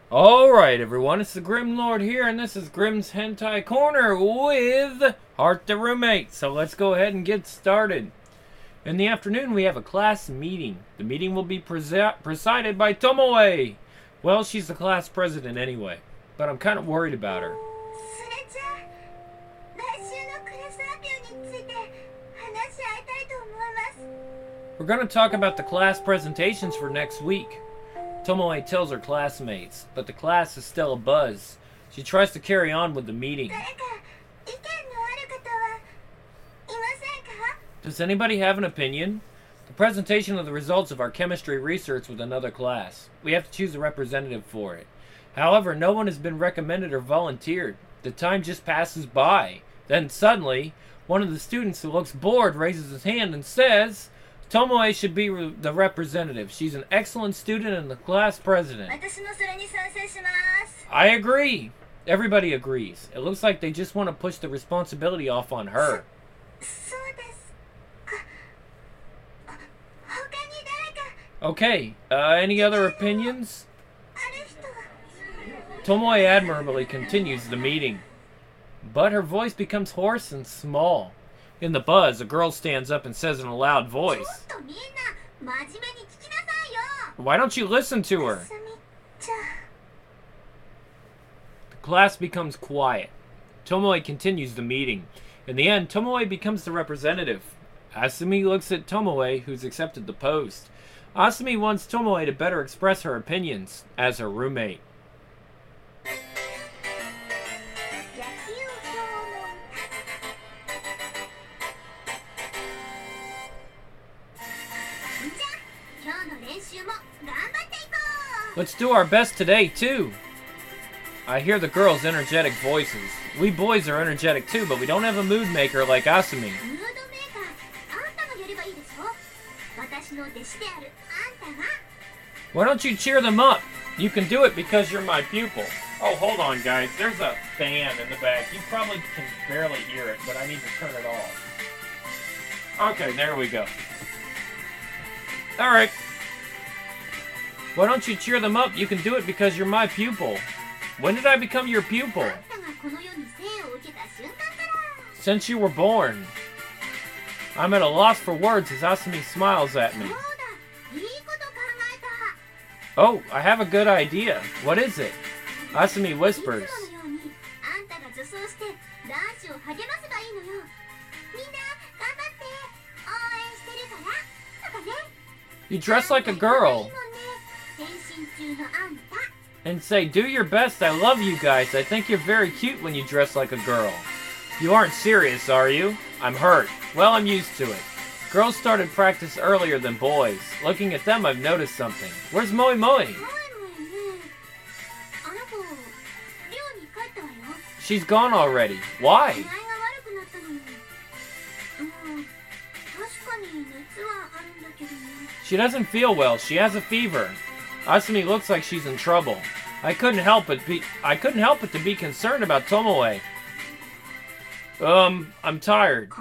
Alright everyone, it's the Grim Lord here, and this is Grim's Hentai Corner with Heart the Roommate. So let's go ahead and get started. In the afternoon we have a class meeting. The meeting will be presided by Tomoe. Well, she's the class president anyway, but I'm kind of worried about her. We're going to talk about the class presentations for next week. Tomoe tells her classmates, but the class is still abuzz. She tries to carry on with the meeting. Does anybody have an opinion? The presentation of the results of our chemistry research with another class. We have to choose a representative for it. However, no one has been recommended or volunteered. The time just passes by. Then suddenly, one of the students who looks bored raises his hand and says, Tomoe should be the representative. She's an excellent student and the class president. I agree. Everybody agrees. It looks like they just want to push the responsibility off on her. Okay, any other opinions? Tomoe admirably continues the meeting, but her voice becomes hoarse and small. In the buzz, a girl stands up and says in a loud voice, "Why don't you listen to her?" The class becomes quiet. Tomoe continues the meeting. In the end, Tomoe becomes the representative. Asumi looks at Tomoe, who's accepted the post. Asumi wants Tomoe to better express her opinions as her roommate. Let's do our best today, too. I hear the girls' energetic voices. We boys are energetic, too, but we don't have a mood maker like Asumi. Why don't you cheer them up? You can do it because you're my pupil. Oh, hold on, guys. There's a fan in the back. You probably can barely hear it, but I need to turn it off. Okay, there we go. Alright. Why don't you cheer them up? You can do it because you're my pupil. When did I become your pupil? Since you were born. I'm at a loss for words as Asumi smiles at me. Oh, I have a good idea. What is it? Asumi whispers. You dress like a girl. And say, do your best, I love you guys. I think you're very cute when you dress like a girl. You aren't serious, are you? I'm hurt. Well, I'm used to it. Girls started practice earlier than boys. Looking at them, I've noticed something. Where's Moe Moe? She's gone already. Why? She doesn't feel well. She has a fever. Asumi looks like she's in trouble. I couldn't help but to be concerned about Tomoe. I'm tired.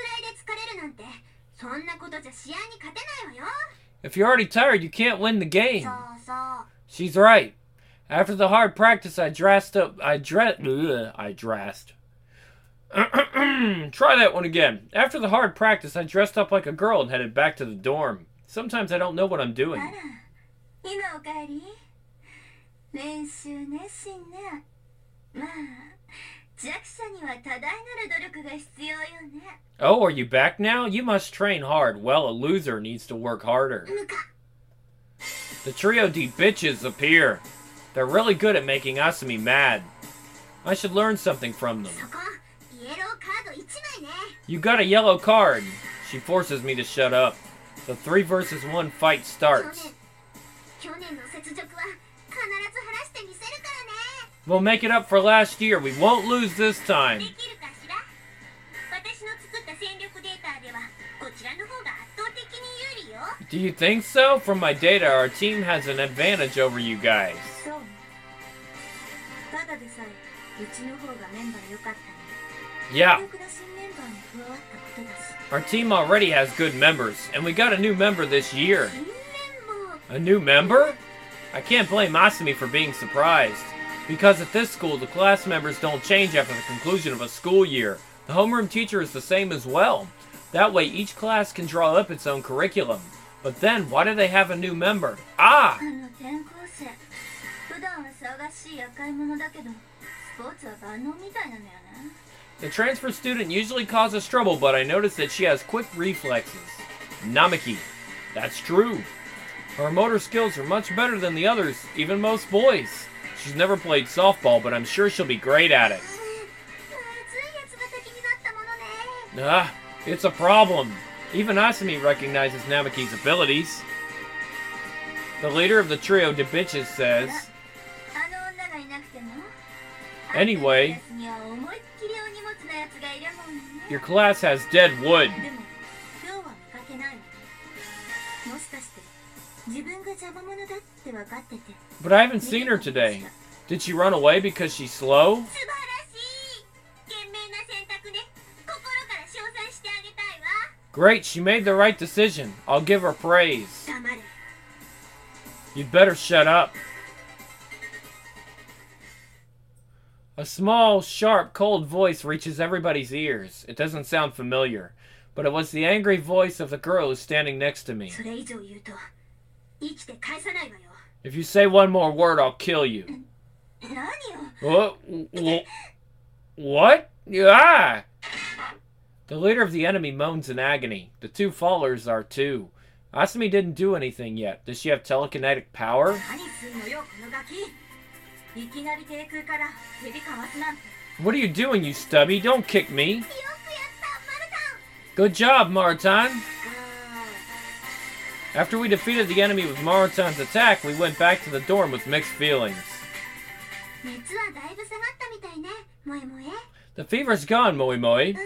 If you're already tired, you can't win the game. She's right. After the hard practice, I dressed. Try that one again. After the hard practice, I dressed up like a girl and headed back to the dorm. Sometimes I don't know what I'm doing. Oh, are you back now? You must train hard. Well, a loser needs to work harder. The Trio D bitches appear. They're really good at making Asumi mad. I should learn something from them. You got a yellow card. She forces me to shut up. The 3 versus 1 fight starts. We'll make it up for last year. We won't lose this time. Do you think so? From my data, our team has an advantage over you guys. Yeah. Our team already has good members, and we got a new member this year. A new member? I can't blame Asumi for being surprised. Because at this school, the class members don't change after the conclusion of a school year. The homeroom teacher is the same as well. That way, each class can draw up its own curriculum. But then, why do they have a new member? Ah! The transfer student usually causes trouble, but I noticed that she has quick reflexes. Namiki. That's true. Her motor skills are much better than the others, even most boys. She's never played softball, but I'm sure she'll be great at it. Ah, it's a problem. Even Asumi recognizes Namiki's abilities. The leader of the trio, de bitches, says, anyway, your class has dead wood. But I haven't seen her today. Did she run away because she's slow? Great, she made the right decision. I'll give her praise. You'd better shut up. A small, sharp, cold voice reaches everybody's ears. It doesn't sound familiar, but it was the angry voice of the girl who's standing next to me. If you say one more word, I'll kill you. What? Ah! The leader of the enemy moans in agony. The two followers are too. Asumi didn't do anything yet. Does she have telekinetic power? What are you doing, you stubby? Don't kick me. Good job, Marutan. After we defeated the enemy with Marutan's attack, we went back to the dorm with mixed feelings. The fever's gone, Moi Moi.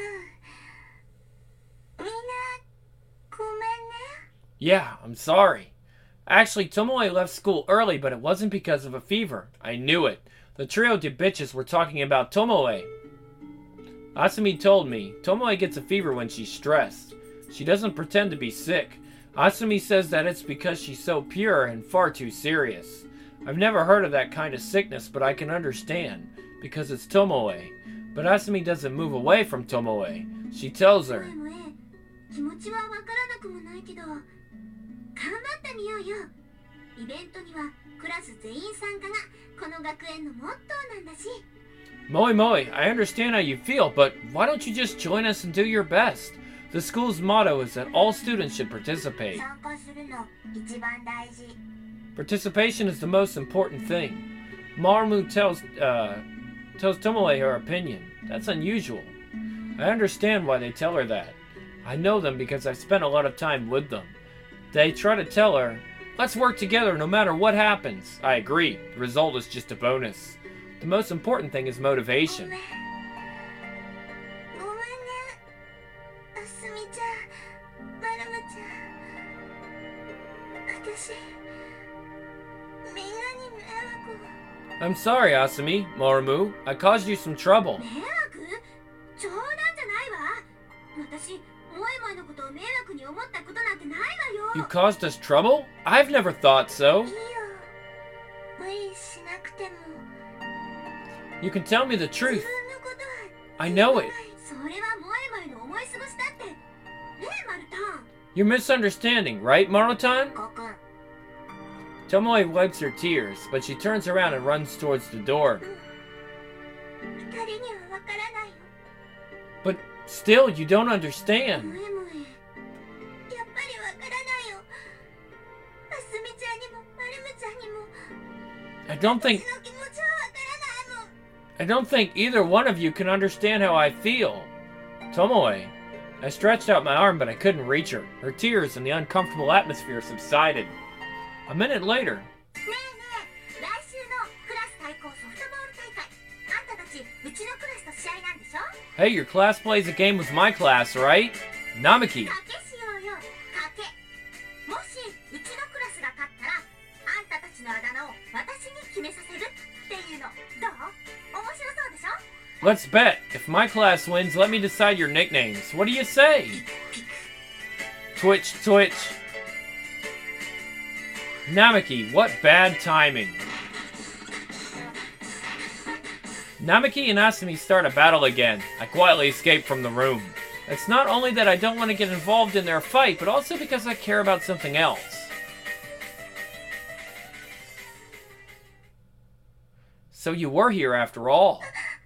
Yeah, I'm sorry. Actually, Tomoe left school early, but it wasn't because of a fever. I knew it. The trio de bitches were talking about Tomoe. Asumi told me, Tomoe gets a fever when she's stressed. She doesn't pretend to be sick. Asumi says that it's because she's so pure and far too serious. I've never heard of that kind of sickness, but I can understand, because it's Tomoe. But Asumi doesn't move away from Tomoe. She tells her, Moi Moi, I understand how you feel, but why don't you just join us and do your best? The school's motto is that all students should participate. Participation is the most important thing. Marumu tells Tomoe her opinion. That's unusual. I understand why they tell her that. I know them because I've spent a lot of time with them. They try to tell her, let's work together no matter what happens. I agree. The result is just a bonus. The most important thing is motivation. I'm sorry, Asumi, Marumu. I caused you some trouble. You caused us trouble? I've never thought so. You can tell me the truth. I know it. You're misunderstanding, right, Marutan? Tomoe wipes her tears, but she turns around and runs towards the door. But still, you don't understand. I don't think either one of you can understand how I feel. Tomoe. I stretched out my arm, but I couldn't reach her. Her tears and the uncomfortable atmosphere subsided. A minute later. Hey, your class plays a game with my class, right? Namiki. Let's bet. If my class wins, let me decide your nicknames. What do you say? Twitch, Twitch. Namaki, what bad timing. Namaki and Asumi start a battle again. I quietly escape from the room. It's not only that I don't want to get involved in their fight, but also because I care about something else. So you were here after all.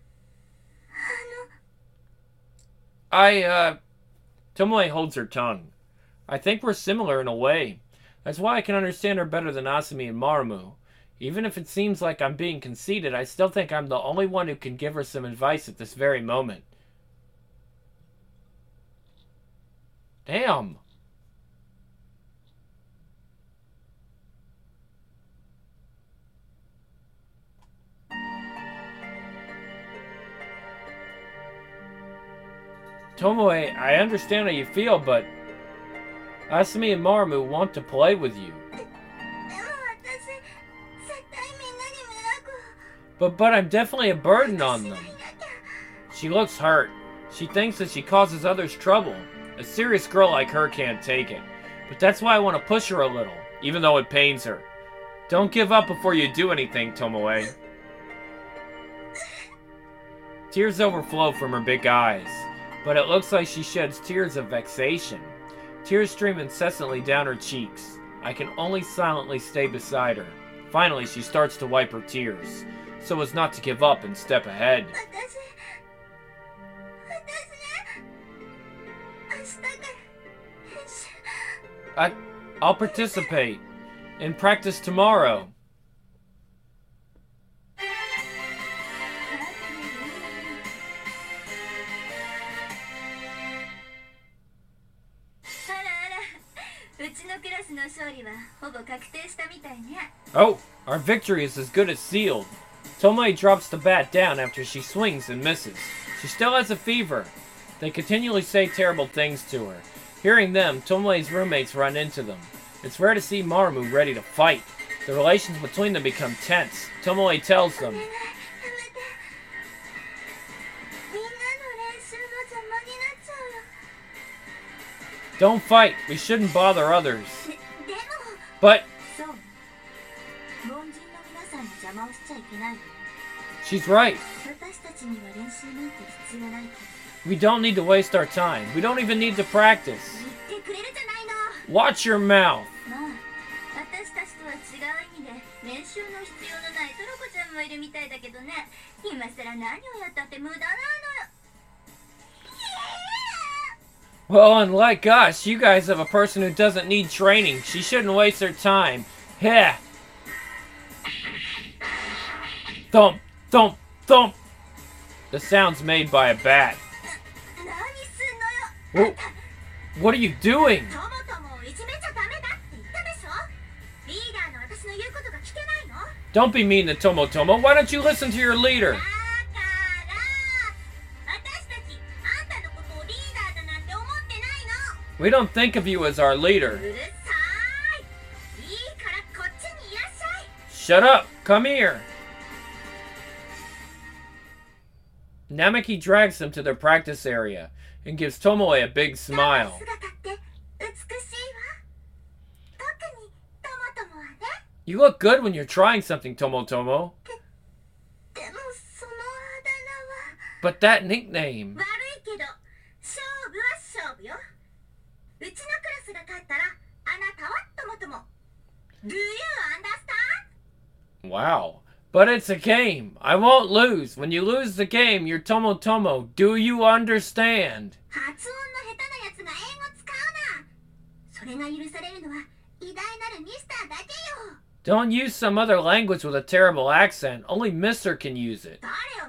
Tomoe holds her tongue. I think we're similar in a way. That's why I can understand her better than Asumi and Marumu. Even if it seems like I'm being conceited, I still think I'm the only one who can give her some advice at this very moment. Damn. Tomoe, I understand how you feel, but Asumi and Marumu want to play with you. But I'm definitely a burden on them. She looks hurt. She thinks that she causes others trouble. A serious girl like her can't take it. But that's why I want to push her a little, even though it pains her. Don't give up before you do anything, Tomoe. Tears overflow from her big eyes, but it looks like she sheds tears of vexation. Tears stream incessantly down her cheeks. I can only silently stay beside her. Finally, she starts to wipe her tears, so as not to give up and step ahead. I'll participate in practice tomorrow. Oh, our victory is as good as sealed. Tomoe drops the bat down after she swings and misses. She still has a fever. They continually say terrible things to her. Hearing them, Tomoe's roommates run into them. It's rare to see Marumu ready to fight. The relations between them become tense. Tomoe tells them, "Don't fight. We shouldn't bother others." But she's right. We don't need to waste our time. We don't even need to practice. Watch your mouth. Well, unlike us, you guys have a person who doesn't need training. She shouldn't waste her time. Heh. Thump, thump, thump. The sound's made by a bat. Whoa. What are you doing? Don't be mean to Tomotomo. Why don't you listen to your leader? We don't think of you as our leader. Shut up! Come here! Namaki drags them to their practice area and gives Tomoe a big smile. You look good when you're trying something, Tomotomo. But that nickname... Do you understand? Wow. But it's a game. I won't lose. When you lose the game, you're Tomotomo. Do you understand? Don't use some other language with a terrible accent. Only Mister can use it.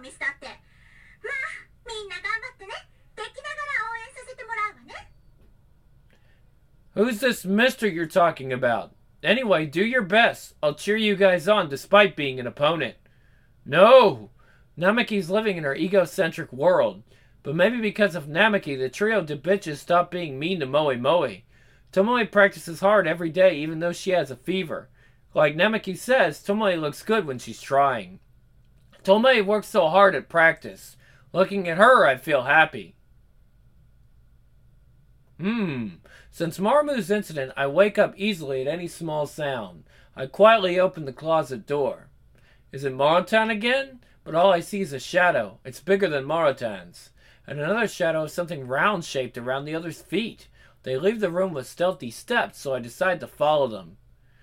Who's this Mister you're talking about? Anyway, do your best. I'll cheer you guys on despite being an opponent. No! Namaki's living in her egocentric world. But maybe because of Namaki, the trio de bitches stopped being mean to Moe Moe. Tomoe practices hard every day even though she has a fever. Like Namaki says, Tomoe looks good when she's trying. Tomoe works so hard at practice. Looking at her, I feel happy. Since Marumu's incident, I wake up easily at any small sound. I quietly open the closet door. Is it Marutan again? But all I see is a shadow. It's bigger than Marutan's. And another shadow of something round-shaped around the other's feet. They leave the room with stealthy steps, so I decide to follow them.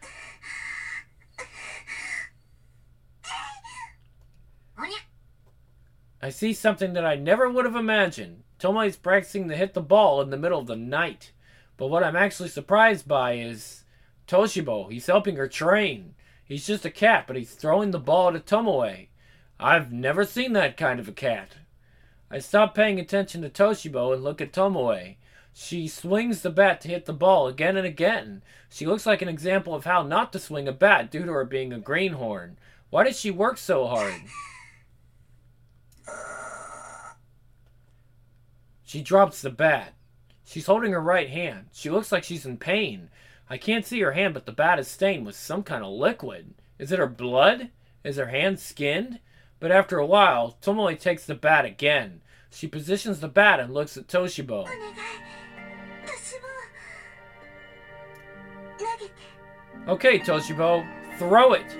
I see something that I never would have imagined. Tomoe's practicing to hit the ball in the middle of the night. But what I'm actually surprised by is Toshibo. He's helping her train. He's just a cat, but he's throwing the ball to Tomoe. I've never seen that kind of a cat. I stop paying attention to Toshibo and look at Tomoe. She swings the bat to hit the ball again and again. She looks like an example of how not to swing a bat due to her being a greenhorn. Why does she work so hard? She drops the bat. She's holding her right hand. She looks like she's in pain. I can't see her hand, but the bat is stained with some kind of liquid. Is it her blood? Is her hand skinned? But after a while, Tomoe takes the bat again. She positions the bat and looks at Toshibo. Okay, Toshibo, throw it.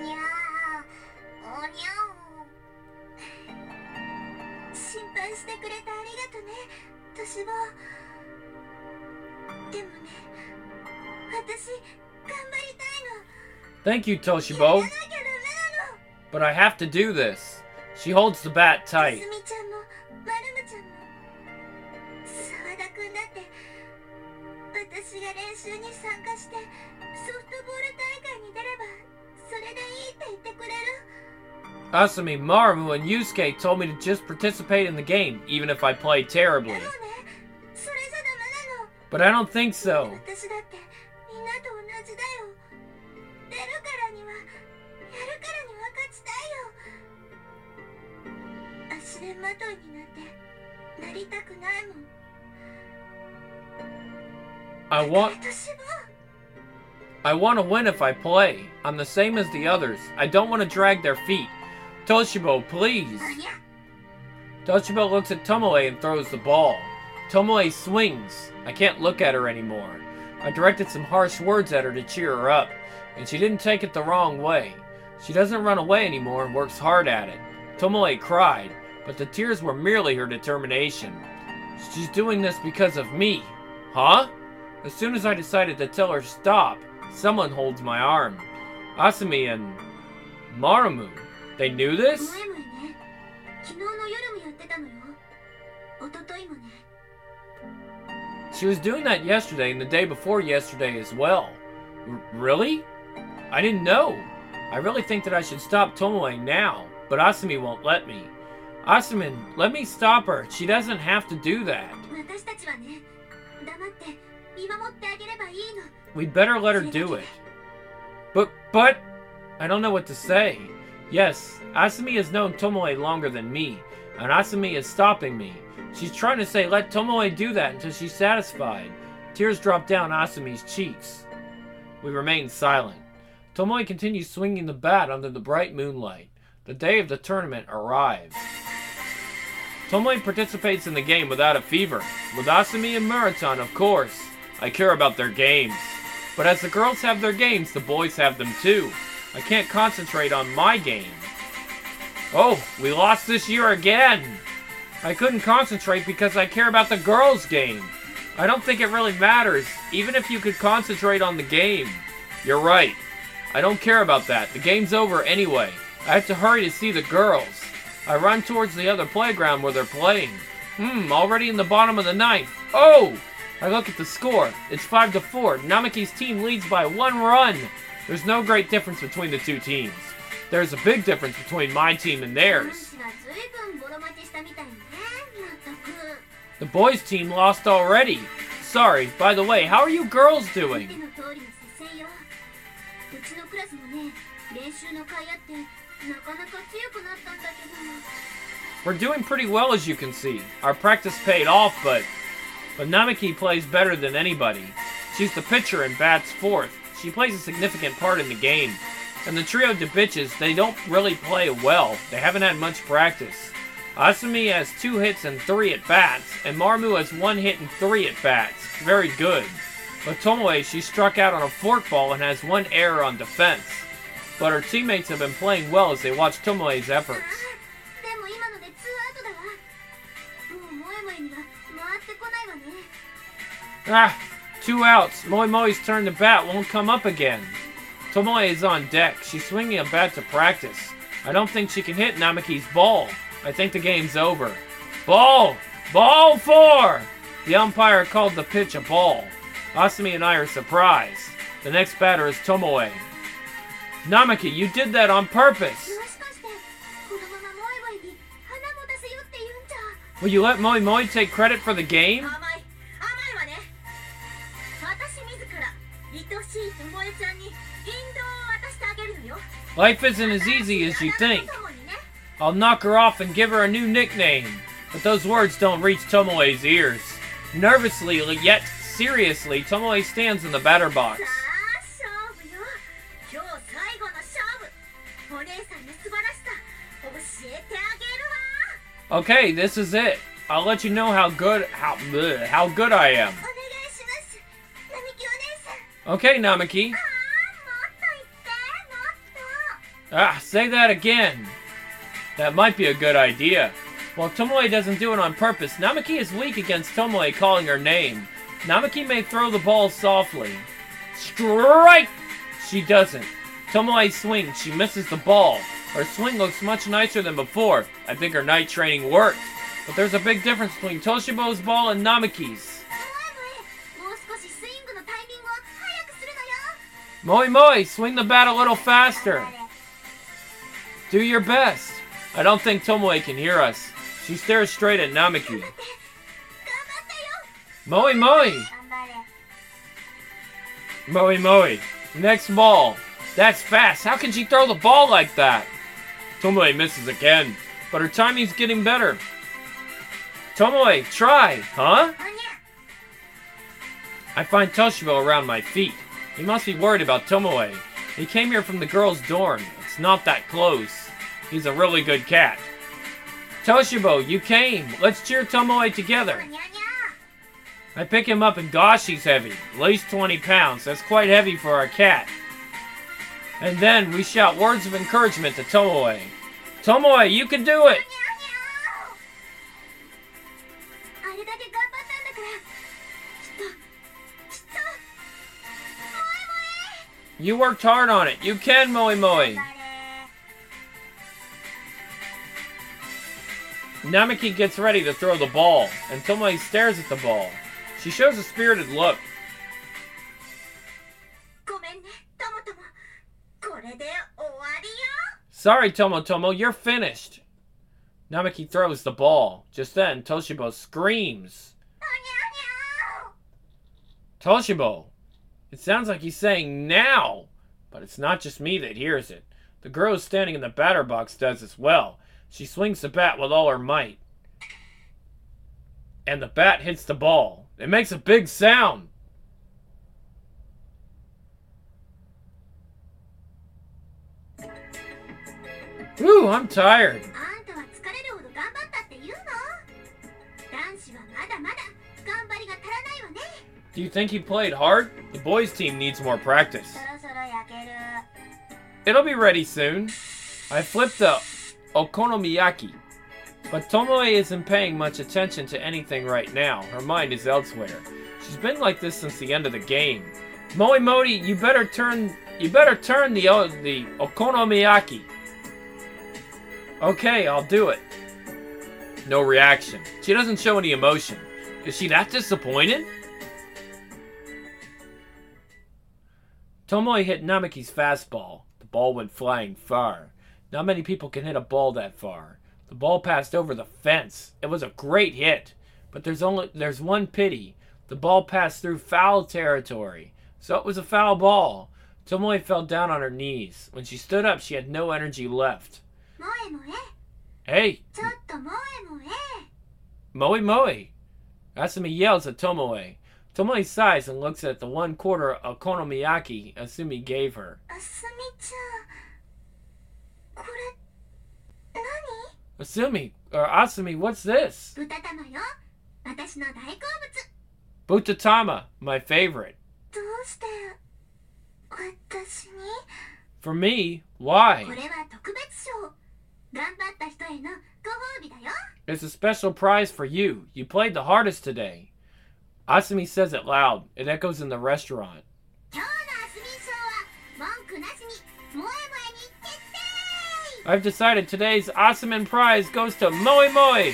Thank you, Toshibo. But I have to do this. She holds the bat tight. Asumi, Marumu, and Yusuke told me to just participate in the game, even if I play terribly. But I don't think so. I want to win if I play. I'm the same as the others. I don't want to drag their feet. Toshibo, please. Toshibo looks at Tomoe and throws the ball. Tomoe swings. I can't look at her anymore. I directed some harsh words at her to cheer her up, and she didn't take it the wrong way. She doesn't run away anymore and works hard at it. Tomoe cried, but the tears were merely her determination. She's doing this because of me. Huh? As soon as I decided to tell her stop, someone holds my arm. Asumi and Marumu. They knew this? She was doing that yesterday and the day before yesterday as well. Really? I didn't know. I really think that I should stop Tomoe now, but Asumi won't let me. Asumi, let me stop her. She doesn't have to do that. We'd better let her do it. But, I don't know what to say. Yes, Asumi has known Tomoe longer than me, and Asumi is stopping me. She's trying to say let Tomoe do that until she's satisfied. Tears drop down Asumi's cheeks. We remain silent. Tomoe continues swinging the bat under the bright moonlight. The day of the tournament arrives. Tomoe participates in the game without a fever. With Asumi and Marutan, of course. I care about their games. But as the girls have their games, the boys have them too. I can't concentrate on my game. Oh, we lost this year again! I couldn't concentrate because I care about the girls' game. I don't think it really matters, even if you could concentrate on the game. You're right. I don't care about that. The game's over anyway. I have to hurry to see the girls. I run towards the other playground where they're playing. Already in the bottom of the ninth. Oh! I look at the score. It's 5-4. Namiki's team leads by 1 run. There's no great difference between the two teams. There's a big difference between my team and theirs. The boys' team lost already. Sorry, by the way, how are you girls doing? We're doing pretty well, as you can see. Our practice paid off, but Namiki plays better than anybody. She's the pitcher and bats fourth. She plays a significant part in the game. And the trio de bitches, they don't really play well. They haven't had much practice. Asumi has 2 hits and 3 at-bats, and Marumu has 1 hit and 3 at-bats. Very good. But Tomoe, she struck out on a forkball and has one error on defense. But her teammates have been playing well as they watch Tomoe's efforts. でも今のでツーアウトだわ。もう萌え萌えには回ってこないわね。 Ah, 2 outs. Moi Moi's turn to bat won't come up again. Tomoe is on deck. She's swinging a bat to practice. I don't think she can hit Namaki's ball. I think the game's over. Ball! Ball 4! The umpire called the pitch a ball. Asumi and I are surprised. The next batter is Tomoe. Namaki, you did that on purpose. もしかしてこのまま萌え萌えに花持たせよって言うんじゃ。 Will you let Moi Moi take credit for the game? 甘いわね。私自ら愛しい友えちゃんに引導を渡してあげるのよ。 Life isn't as easy as you think. I'll knock her off and give her a new nickname. But those words don't reach Tomoe's ears. Nervously, yet seriously, Tomoe stands in the batter box. さあ勝負よ。今日最後の勝負。お姉さんの素晴らしさ教えてあげるわ。 Okay, this is it. I'll let you know how good I am. お願いします。並木お姉さん。 Okay, Namaki. もっと言ってもっと。 Ah, say that again. That might be a good idea. While Tomoe doesn't do it on purpose, Namaki is weak against Tomoe calling her name. Namaki may throw the ball softly. Strike! She doesn't. Tomoe swings. She misses the ball. Her swing looks much nicer than before. I think her night training worked. But there's a big difference between Toshibo's ball and Namaki's. もう少しスイングのタイミングを早くするのよ。 Moi Moi, swing the bat a little faster. Do your best. I don't think Tomoe can hear us. She stares straight at Namaki. 頑張ってよ。 Moi Moi! 頑張れ。 Moi Moi. Next ball. That's fast. How can she throw the ball like that? Tomoe misses again, but her timing's getting better. Tomoe, try, huh? おにゃ。 I find Toshibo around my feet. He must be worried about Tomoe. He came here from the girls' dorm. It's not that close. He's a really good cat. Toshibo, you came. Let's cheer Tomoe together. おにゃにゃ。 I pick him up and gosh, he's heavy. At least 20 pounds. That's quite heavy for our cat. And then we shout words of encouragement to Tomoe. Tomoe, you can do it! あれだけ頑張ったんだからきっと萌え You worked hard on it. You can, Moi Moi. 萌え頑張れ。 Namaki gets ready to throw the ball, and Tomoe stares at the ball. She shows a spirited look. ごめんねトモトモ。これで終わりよ。 Sorry, Tomotomo, you're finished. Namaki throws the ball. Just then, Toshibo screams. おにゃにゃ。 Toshibo! It sounds like he's saying now, but it's not just me that hears it. The girl standing in the batter box does as well. She swings the bat with all her might. And the bat hits the ball. It makes a big sound. Ooh, I'm tired. あんたは疲れるほど頑張ったって言うの？男子はまだまだ頑張りが足らないわね。 Do you think he played hard? The boys' team needs more practice. そろそろ焼ける。 It'll be ready soon. I flipped the okonomiyaki. But Tomoe isn't paying much attention to anything right now. Her mind is elsewhere. She's been like this since the end of the game. Moi Moi, you better turn the okonomiyaki. Okay, I'll do it. No reaction. She doesn't show any emotion. Is she that disappointed? Tomoe hit Namaki's fastball. The ball went flying far. Not many people can hit a ball that far. The ball passed over the fence. It was a great hit. But there's one pity. The ball passed through foul territory. So it was a foul ball. Tomoe fell down on her knees. When she stood up, she had no energy left. 萌え萌え。 Hey, ちょっと萌え萌え。 Moi Moi. Asumi yells at Tomoe. Tomoe sighs and looks at the 1/4 okonomiyaki Asumi gave her. あすみちゃん。これ何？ Asumi, or Asumi, what's this? 豚玉よ。私の大好物。 Butatama, my favorite. うして私に For me? Why? これは特別賞頑張った人へのご褒美だよ It's a special prize for you. You played the hardest today. Asumi says it loud. It echoes in the restaurant. 今日のアスミン賞は文句なしに萌え萌えに決定 I've decided today's Asumin prize goes to Moi Moi. あすみち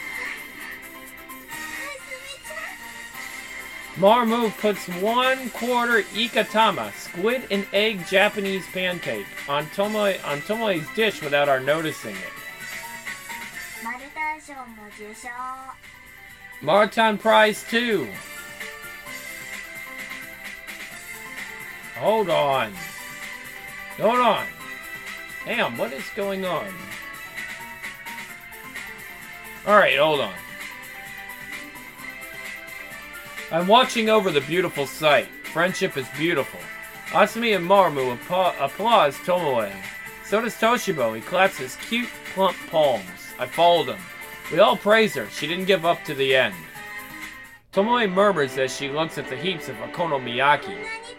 Marmu puts 1/4 ikatama, squid and egg Japanese pancake, on Tomoe's dish without our noticing it. ゃんマルタン賞も受賞 Martan prize 2. Hold on. Hold on. Damn, what is going on? Alright, hold on. I'm watching over the beautiful sight. Friendship is beautiful. Asumi and Marmu applause Tomoe. So does Toshibo. He claps his cute, plump palms. I followed him. We all praise her. She didn't give up to the end. Tomoe murmurs as she looks at the heaps of okonomiyaki. こんなに食べたら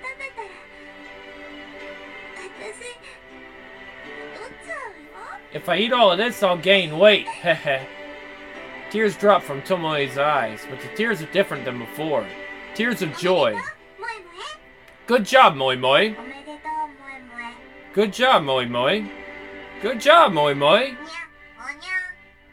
私太っちゃうよ If I eat all of this, I'll gain weight. Heh. Tears drop from Tomoe's eyes, but the tears are different than before. Tears of joy. 萌え萌 Good job, Moi Moi. えおめでとう萌え萌え Good job, Moi Moi. Good job, Moi Moi. にゃおにゃ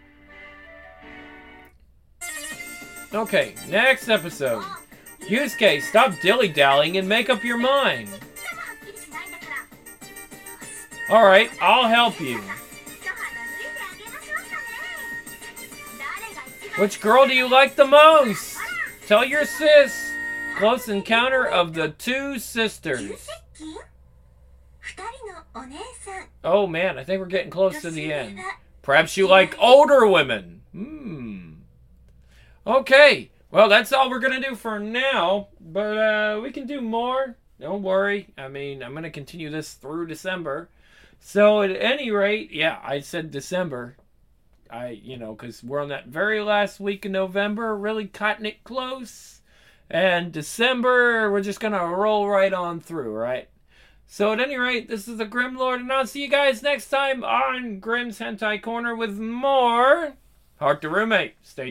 Okay, next episode. Yusuke, stop dilly-dallying and make up your mind. ちっともはっきりしないんだから Alright, I'll help you. 一肌脱いであげましょうかね誰が一番 Which girl do you like the most? Tell your sis. Close encounter of the two 急 sisters. 接近二人のお姉さん Oh man, I think we're getting close to 年 the 上 end. は Perhaps you like older women. Okay. Well, that's all we're going to do for now. But we can do more. Don't worry. I mean, I'm going to continue this through December. So at any rate, yeah, I said December. Because we're on that very last week of November, really cutting it close. And December, we're just going to roll right on through, right? So at any rate, this is the Grim Lord, and I'll see you guys next time on Grimm's Hentai Corner with more Heart to Roommate. Stay